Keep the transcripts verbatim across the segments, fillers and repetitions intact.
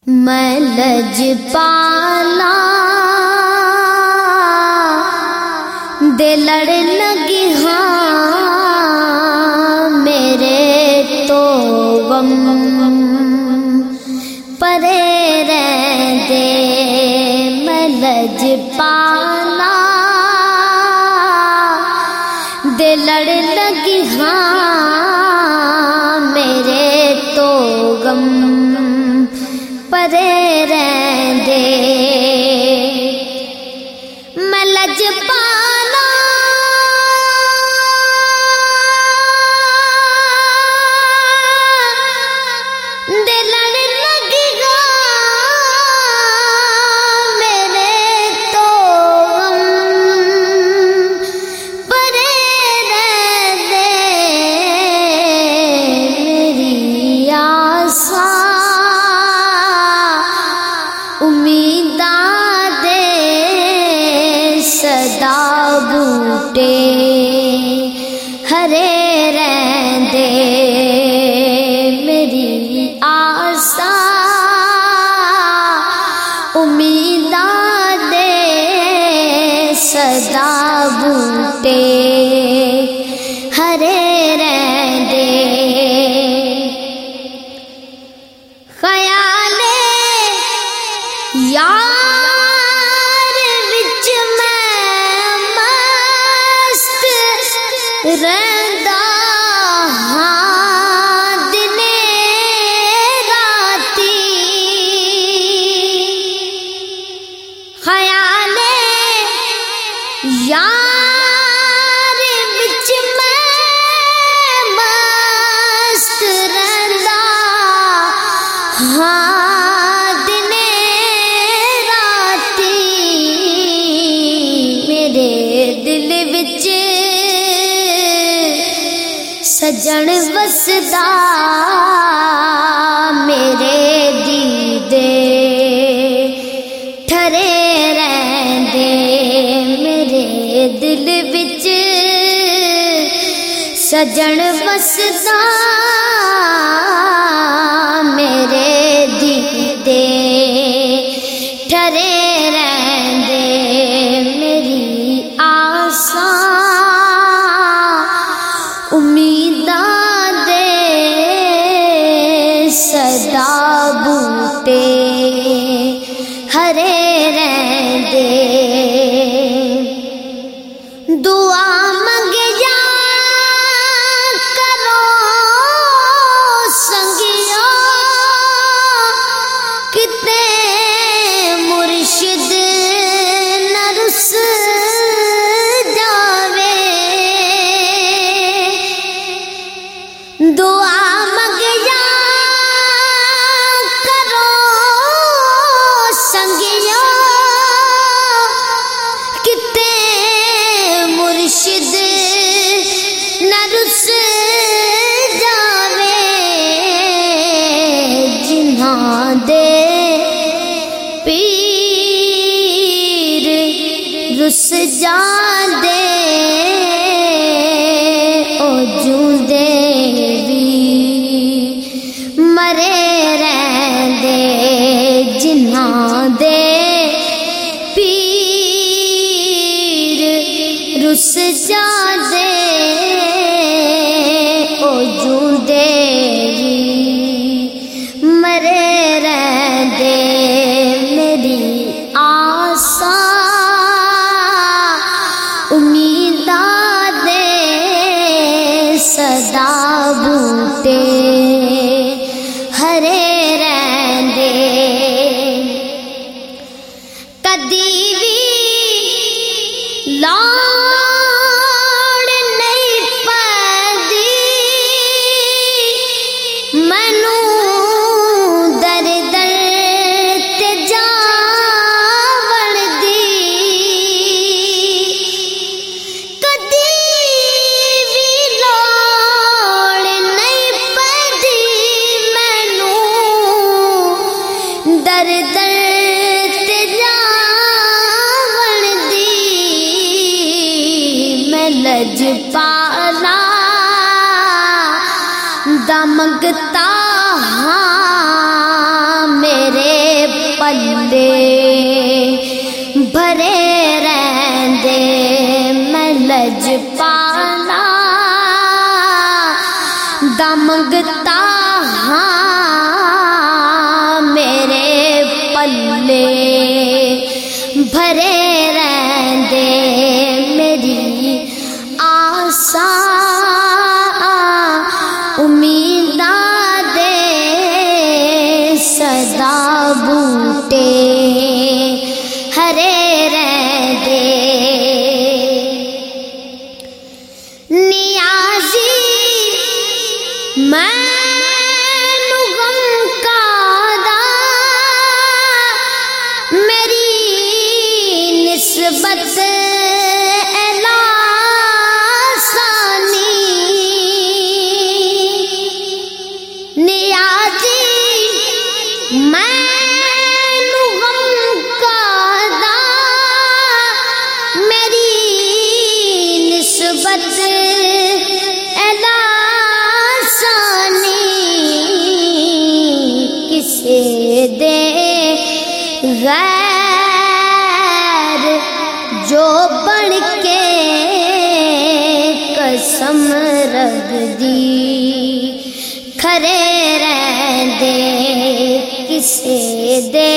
میں لجپالا دے لڑ لگی ہاں میرے تو غم پرے رہ دے. میں لجپالا دے لڑ لگی ہاں میرے تو غم پرے رہ دے. میں لجپالا دے لڑ لگی گا میرے تو غم پرے رہ دے. میری آسا امیداں دے صدا بوٹے ہرے رہندے. میری آسا امیداں دے صدا بوٹے ہرے رہندے. خیال یار وچ میں مست رہندا ہاں دنے راتی. خیال یار وچ میں مست رہندا ہاں سجن وسدا میرے دیدے ٹھرے رہندے. میرے دل وچ سجن وسدا میرے دیدے ٹھرے رہندے. میری آساں امیداں دے صدا بوٹے ہرے رہندے. دعا منگیا کرو سنگیا کتے مرشد نہ رس دعا منگیا کرو سنگیا کتے مرشد نہ رس جاوے. جنہاں دے پیر رس جاندے او جوندے مرے رہندے. جنہاں دے پیر رس جاندے او جوندے مرے رہندے. میری آساں امیداں دے صدا بوٹے ہرے رہندے. کدی وی لاڑ نہیں پاندی مینوں در در تے جاون دی. کدی وی لاڑ نہیں پاندی مینوں در در تے جاون دی. میں لجپالا دا منگتا ہاں میرے पल्ले भरे रहंदे मैं लजपाला दा मंगता हाँ मेरे पल्ले भरे रहंदे मेरी आसा उम्मीदां दे सदा बूटे हरे रहंदे नियाज़ी मैनू गम कादा मेरी निस्बत मैनू गम कादा मेरी निस्बत एलासानी किसे दे गैर जो बन के कसम रख दी खरे रहंदे किसे दे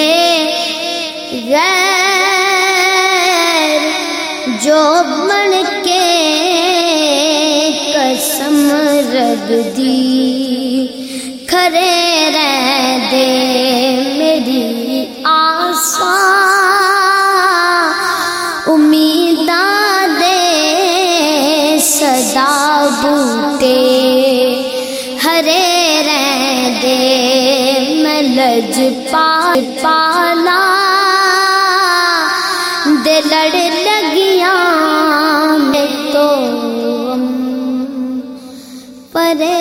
गैर जो बन के कसम रख दी खरे रहंदे मेरी आसा उम्मीदां दे सदा बूटे हरे रहंदे मैं लजपाला दे लड़ लगियां मैं तो परे